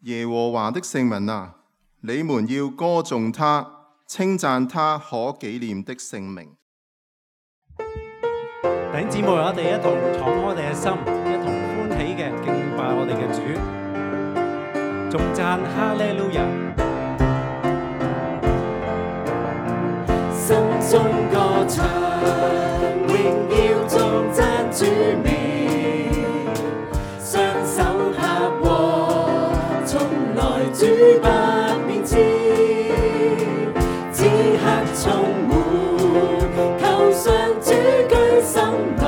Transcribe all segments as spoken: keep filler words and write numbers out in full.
耶和華的聖民啊，你們要歌頌他，稱讚他可紀念的聖名。 弟兄姊妹，我哋一同敞開我哋嘅心，一同歡喜嘅敬拜我哋嘅主，頌讚哈利路亞。 心中歌唱，榮耀頌讚主名，雙手拍和，從來主不變遷，此刻充滿，求上主居心內，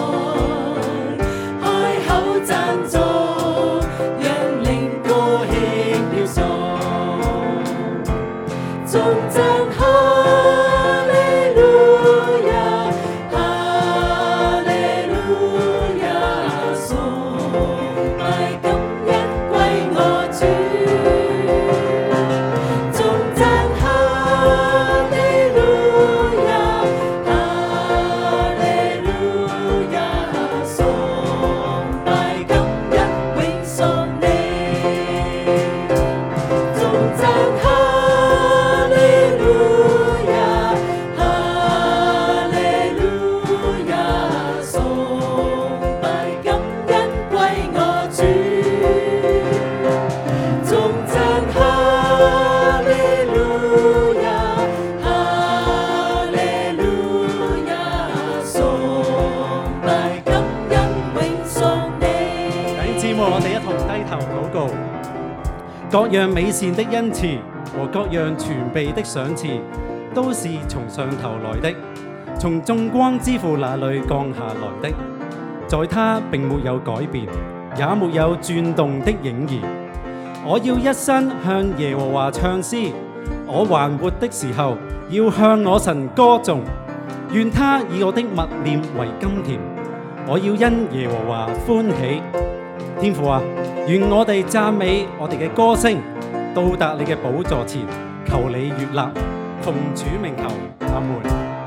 開口讚頌，讓靈歌輕飄送，頌讚哈利路亞，哈利路亞，崇拜感恩歸我主，頌讚哈利路亞，哈利路亞，崇拜感恩永屬你，頌讚哈利路亞，哈利路亞，崇拜感恩歸我主，頌讚哈利路亞，哈利路亞，崇拜感恩永屬你。 弟兄姊妹，我哋一同低頭禱告。各樣美善的恩賜和各樣全備的賞賜，都是從上頭來的，從眾光之父那裏降下來的。在他並沒有改變，也沒有轉動的影兒。我要一生向耶和華唱詩，我還活的時候，要向我神歌頌。願他以我的默念為甘甜，我要因耶和華歡喜。天父啊，願我哋讚美我哋嘅歌聲，到達你嘅寶座前，求你悅納，奉主名求，阿門。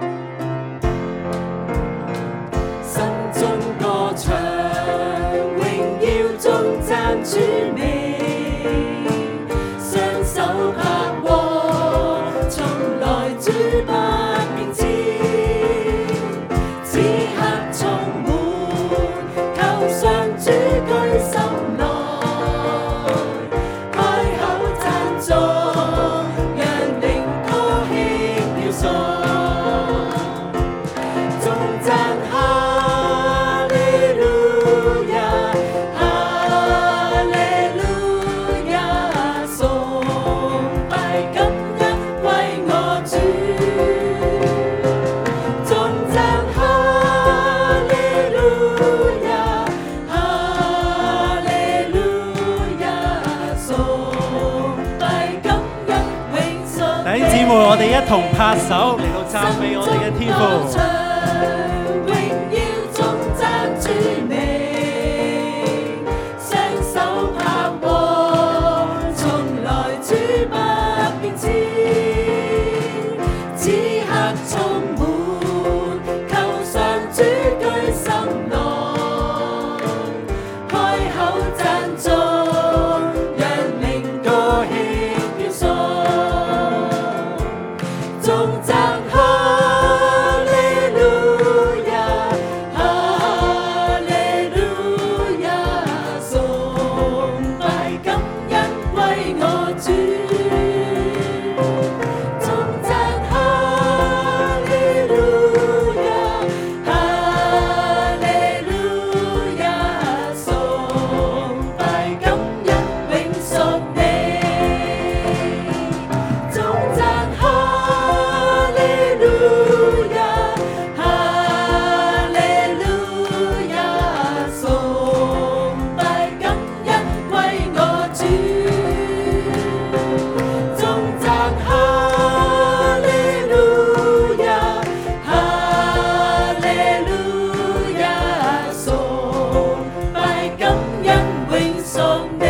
心中歌唱，榮耀頌讚主名，雙手拍和，從來主不變遷，此刻充滿，求上主居心內，開口讚頌，讓靈歌輕飄送，頌讚哈利路亞，哈利路亞，崇拜感恩歸我主，頌讚哈利路亞，哈利路亞，崇拜感恩永屬你。 弟兄姊妹，我哋一同拍手嚟到讚美我哋嘅天父。 榮耀頌讚主名，雙手拍和，從來主不變遷，此刻充滿，求上主居心內，開口讚頌，讓靈歌輕飄送，頌讚哈利路亞，哈利路亞，崇拜感恩歸我主，頌讚哈利路亞，哈利路亞，崇拜感恩永屬你，頌讚哈利路亞，哈利路亞，崇拜感恩歸我主，頌讚哈利路亞，哈利路亞，崇拜感恩永屬你。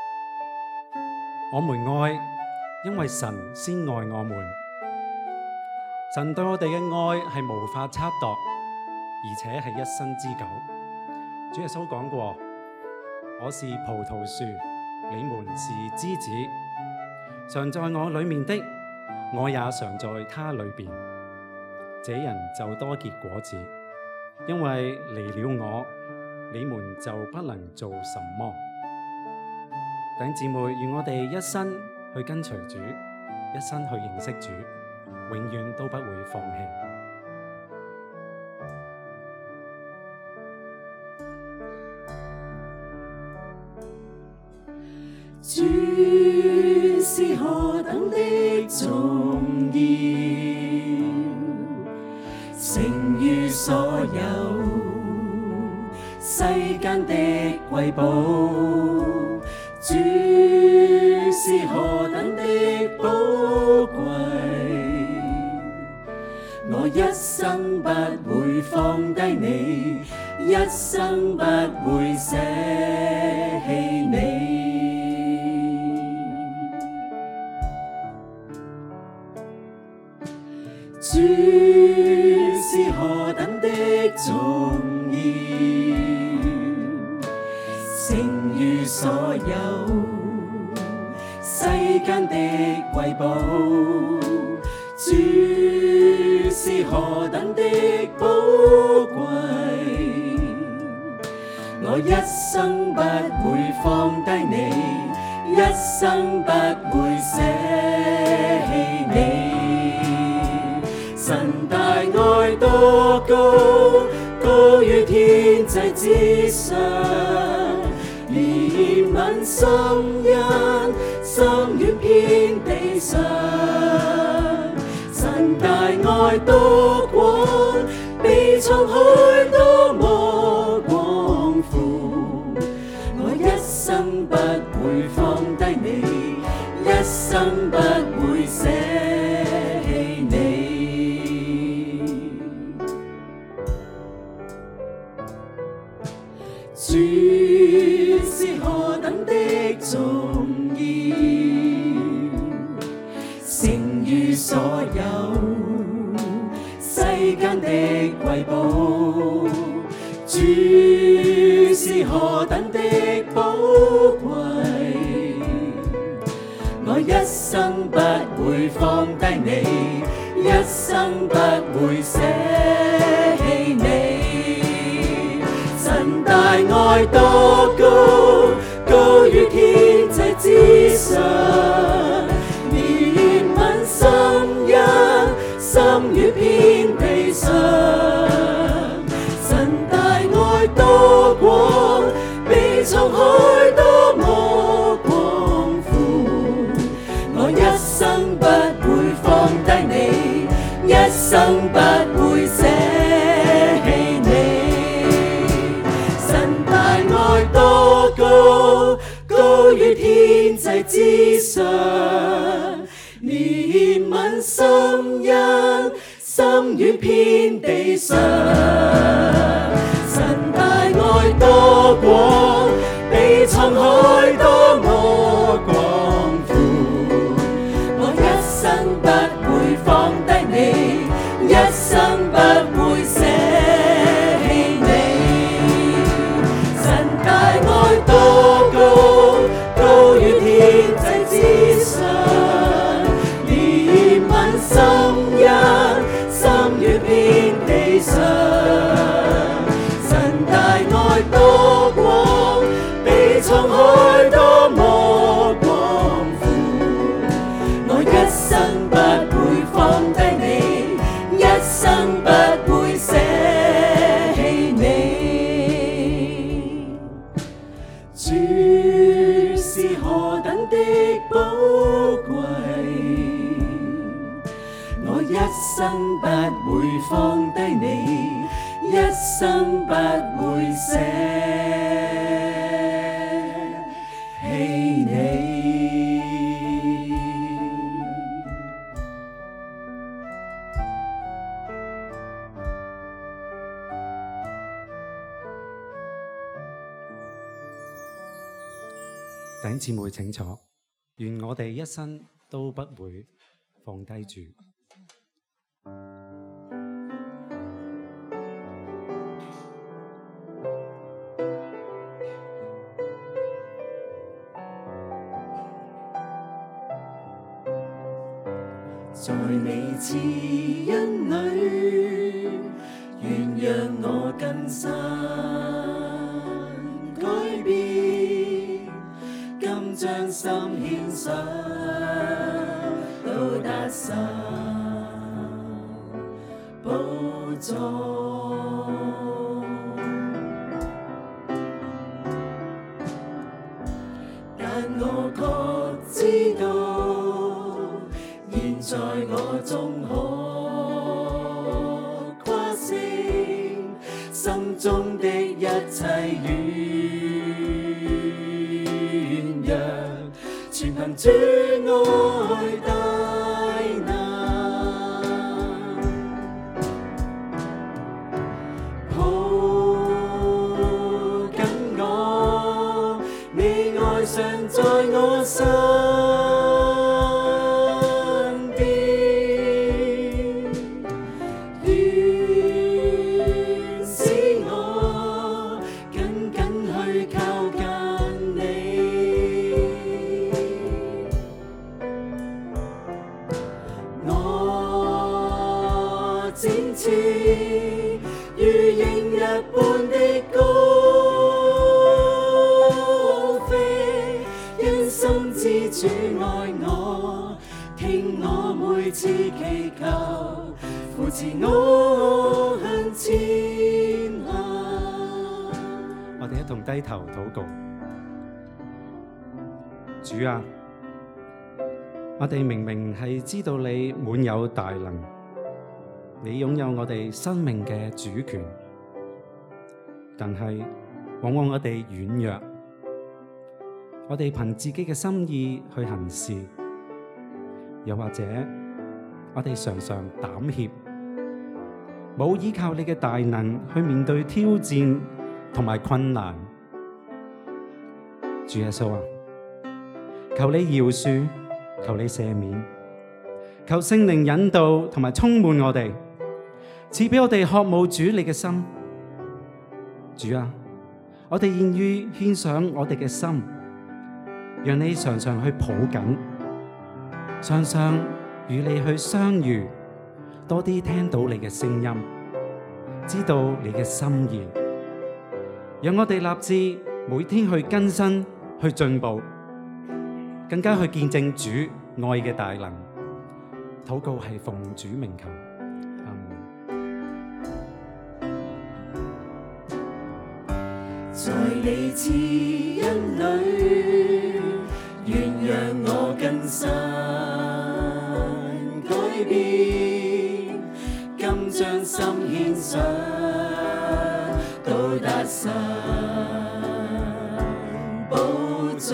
我們愛，因為神先愛我們。 神對我哋嘅愛係無法測度，而且係一生之久。主耶穌講過：我是葡萄樹，你們是枝子。常在我裏面的，我也常在他裏邊。這人就多結果子，因為離了我，你們就不能做什麼。弟兄姊妹，願我哋一生去跟隨主，一生去認識主，永遠都不會放棄。 主是何等的重要，勝於所有世間的瑰寶。主是何等的寶貴，我一生不會放低你，一生不會捨棄你。主是何等的重要，勝於所有世間的瑰寶。主是何等的寶貴，我一生不會放低你，一生不會捨棄你。神大愛多高，高於天際之上，憐憫深恩，深於遍地上。神大愛多廣，比滄海多麼廣闊，我一生不會放低你，一生不會捨棄你。主是何等的重要，勝於所有世間的瑰寶。主是何等的寶貴，我一生不會放低你，一生不會捨棄你。神大愛多高，高於天際之上，憐憫深恩，深於遍地上。神大愛多廣，比滄海多麼廣闊，我一生不會放低你，一生不會捨棄你。多高，高於天際之上，憐憫深恩，深於遍地上。神大愛多廣，比滄海多麼廣闊，我一生不會放低你，一生不會捨棄你。大愛多高，高於天際之上，憐憫深恩，深於遍地上。神大愛多廣，比滄海多麼廣闊，我一生不會放低你，一生不會捨棄你。主是何等的寶貴，我一生不會放低你，一生不會捨棄你。 弟兄姊妹請坐，願我哋一生都不會放低主。 在你慈恩裏，願讓我更新改變，今將心獻上，到達神寶座。但我確知道，現在我終可跨越心中的一切軟弱，全憑主愛大能，抱緊我，你愛常在我身邊，願使我緊緊去靠近你。我展翅如鷹一般的高飛，因心知主愛我，聽我每次祈求，扶持我向前行。 我哋一同低頭禱告。主啊，我哋明明係知道你滿有大能，你擁有我哋生命嘅主權，但係往往我哋軟弱，我哋憑自己嘅心意去行事，又或者我哋常常膽怯，冇依靠你嘅大能去面對挑戰同埋困難。主耶穌啊，求你饒恕，求你赦免，求聖靈引導同埋充滿我哋，賜俾我哋渴慕主你嘅心。主啊，我哋願意獻上我哋嘅心，讓你常常去抱緊，常常與你去相遇，多啲聽到你嘅聲音，知道你嘅心意，讓我哋立志每天去更新，去進步，更加去見證主愛嘅大能。禱告係奉主名求，阿們。 在你慈恩裏，願讓我更新改變，今將心獻上，到達神寶座。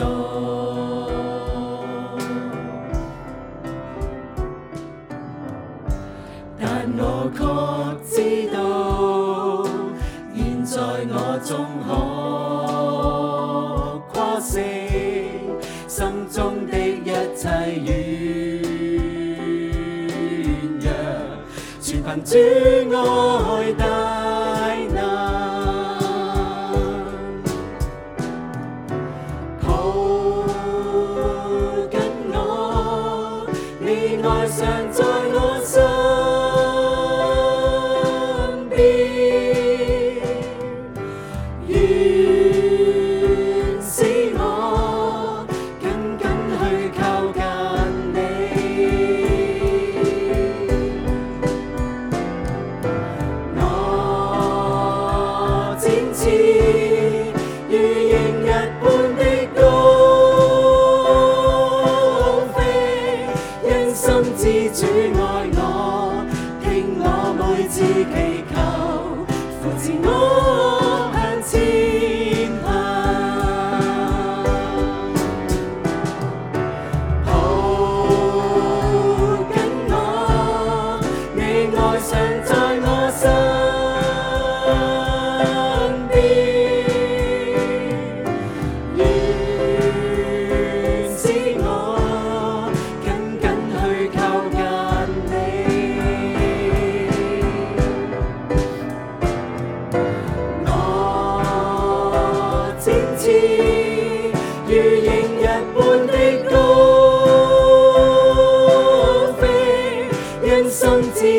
但我確知道，現在我終可跨越心中的一切軟弱，全憑主愛大能，抱緊我，你愛常在我身邊，願使我緊緊去靠近你。我展翅如鷹一般的高飛，因心知主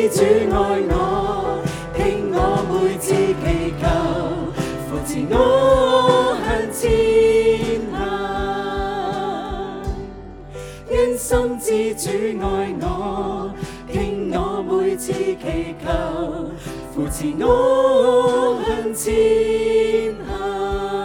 主愛我，聽我每次祈求，扶持我向前行。因心知主愛我，聽我每次祈求，扶持我向前行。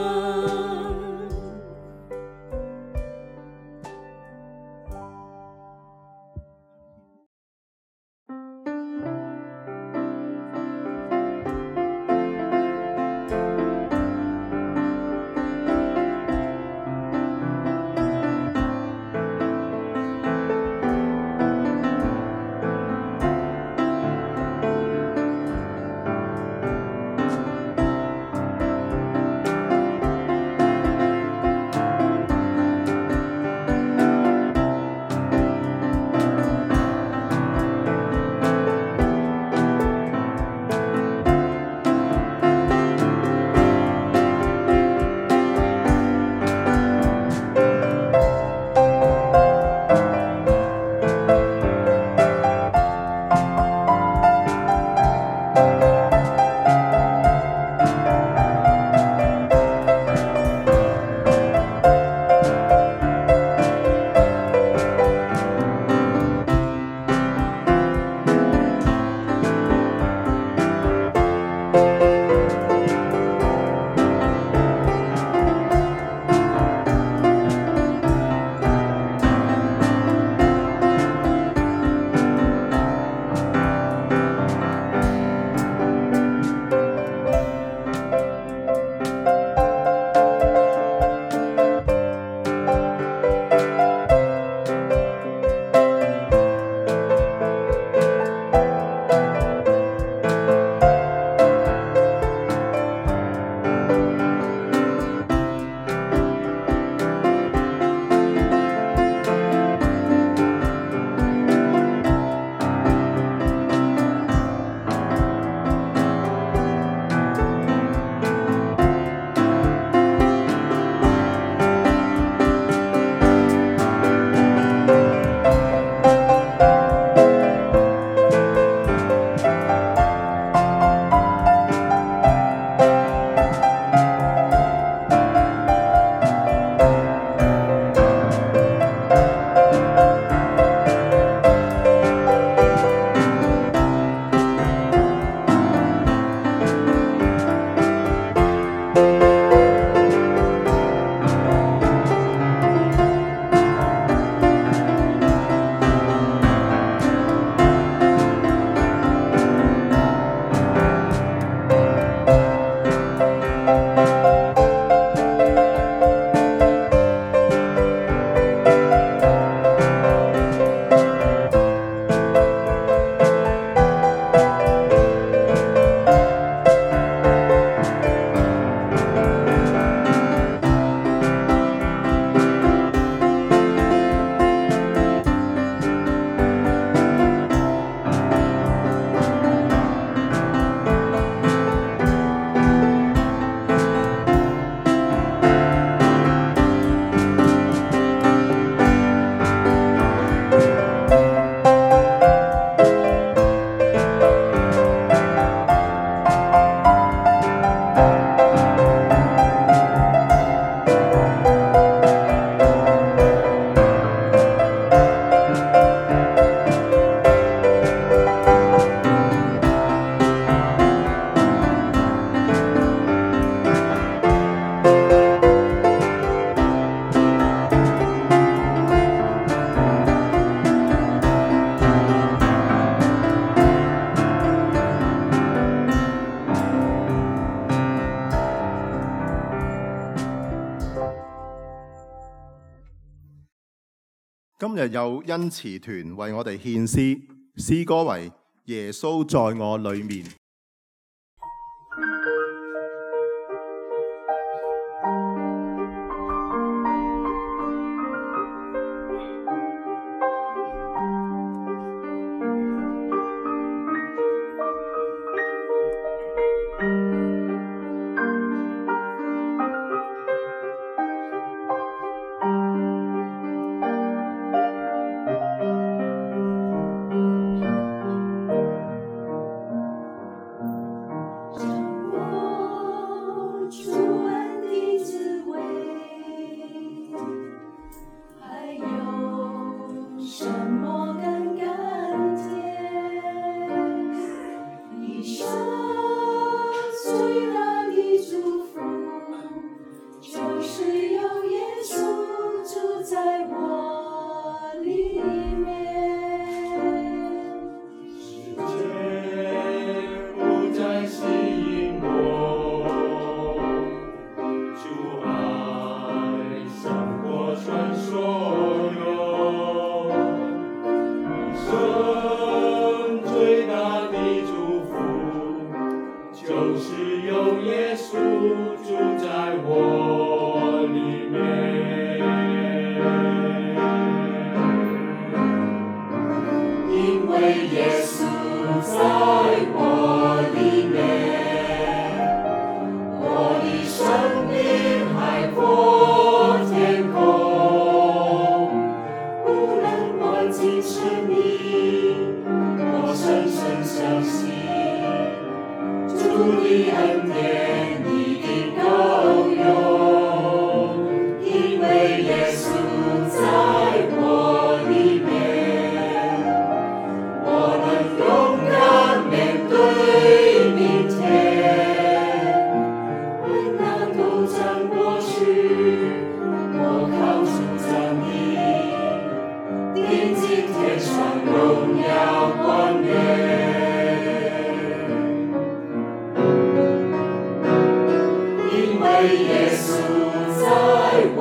今日有恩慈團為我哋獻詩，詩歌為耶穌在我裏面。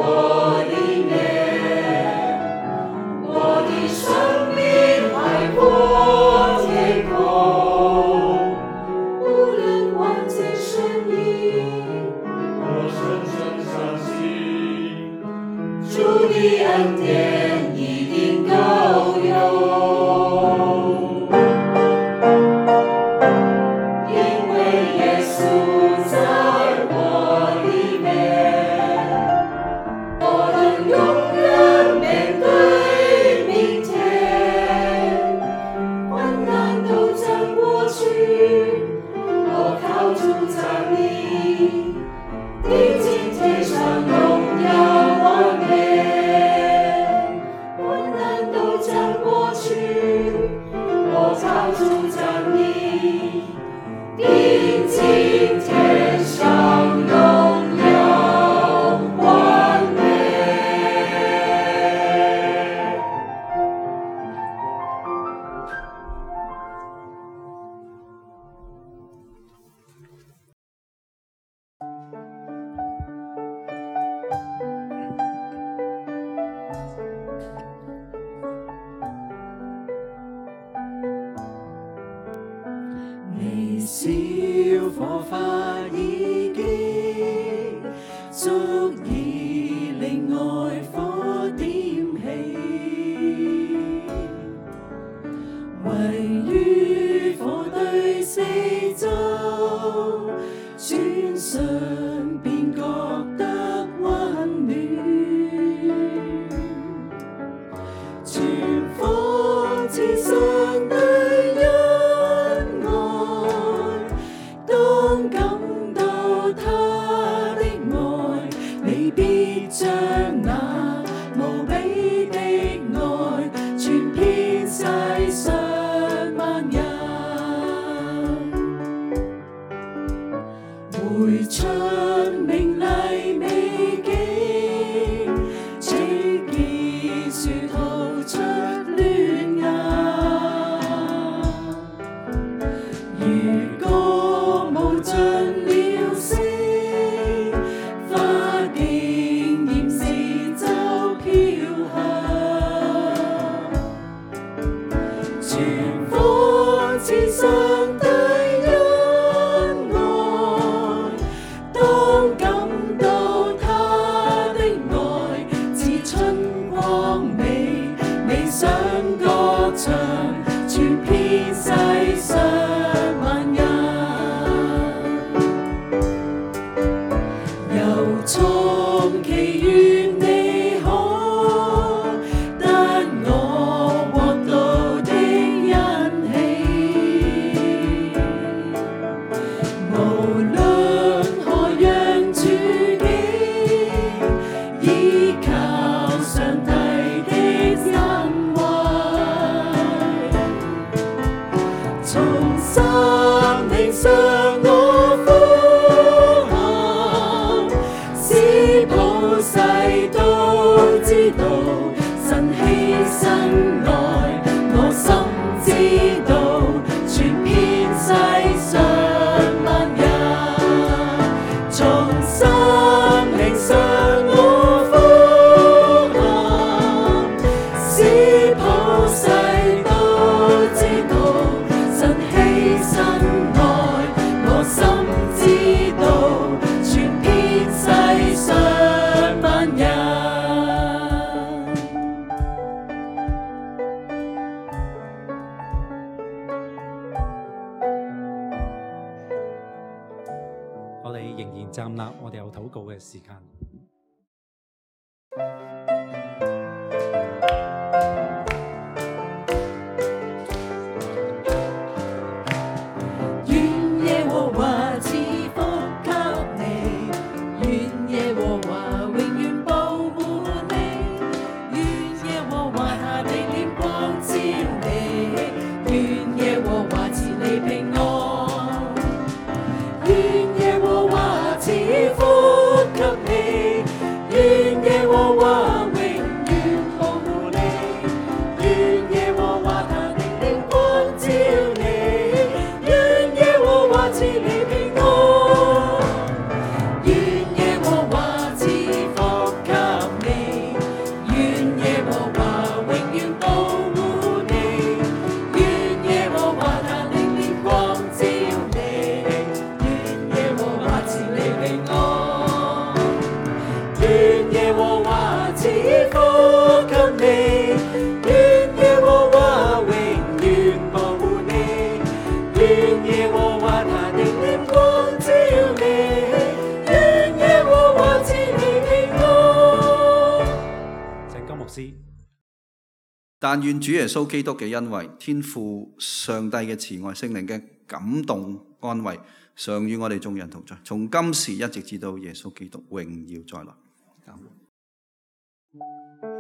我里面，我的生命海阔天空，无论万千声音，我深深相信，主的恩典一定够用。微小火花已經足以令愛火點起，位於火堆四周，轉瞬便覺得溫暖，全方似上帝當感到他的愛，你必將那無比的愛傳遍世上萬人。回出明麗美景，只見樹吐出嫩芽。如果無盡了色，花竟然是就飄香，全方似上帝恩愛，當感到他的愛似春光美，你想歌唱，傳遍世上。從祈願你可得我獲到的欣喜，無論何樣處境，依靠上帝的恩惠，從心靈上我呼喊，使普世都知道神犧牲愛，我心知道傳遍世上萬人，從心靈上我呼喊，使普世都知道神犧牲愛，我心知道傳遍世上萬人。 我哋仍然站立，我哋有禱告嘅時間。 願耶和華賜福給你，願耶和華永遠保護你，願耶和華他的臉光照你，願耶和華賜你平安，願耶和華賜福給你，願耶和華永遠保護你，願耶和華他的臉光照你，願耶和華賜你平安，願耶和華賜福給賜福給你，願耶和華永遠保護你，願耶和華他的臉光照你，願耶和華賜你平安。 請金牧師。 但願主耶穌基督嘅恩惠、天父上帝嘅慈愛、聖靈嘅感動安慰，常與我哋眾人同在，從今時一直至到耶穌基督榮耀再來。